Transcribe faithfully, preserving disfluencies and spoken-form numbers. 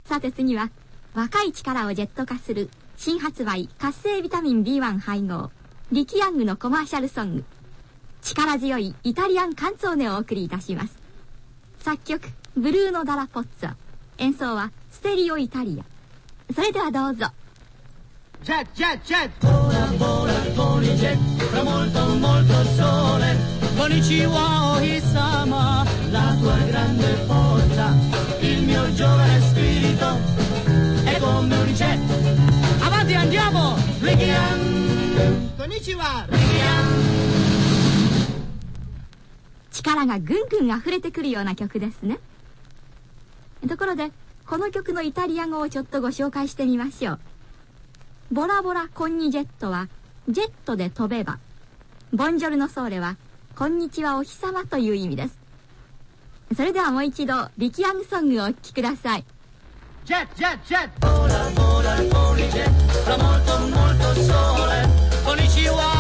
さて次は若い力をジェット化する新発売活性ビタミン ビーワン 配合リキヤングのコマーシャルソング、力強いイタリアンカンツォーネをお送りいたします。作曲ブルーノ・ダラポッツォ、演奏はステリオイタリア。それではどうぞ。 Jet, jet, jet, vola, vola con i jet, tra molto, molto sole, Konnichiwa Ohisama, la tua grande forza, il mio giovane spirito, è come un jet, avanti andiamo, Rikian, Konnichiwa, Rikian。 力がぐんぐん溢れてくるような曲ですね。ところでこの曲のイタリア語をちょっとご紹介してみましょう。ボラボラコンニジェットはジェットで飛べば、ボンジョルノソーレはこんにちはお日様という意味です。それではもう一度リキヤングソングをお聴きください。 ジェットジェットジェットボラボラコンニジェットtra molto molto sole Konnichiwa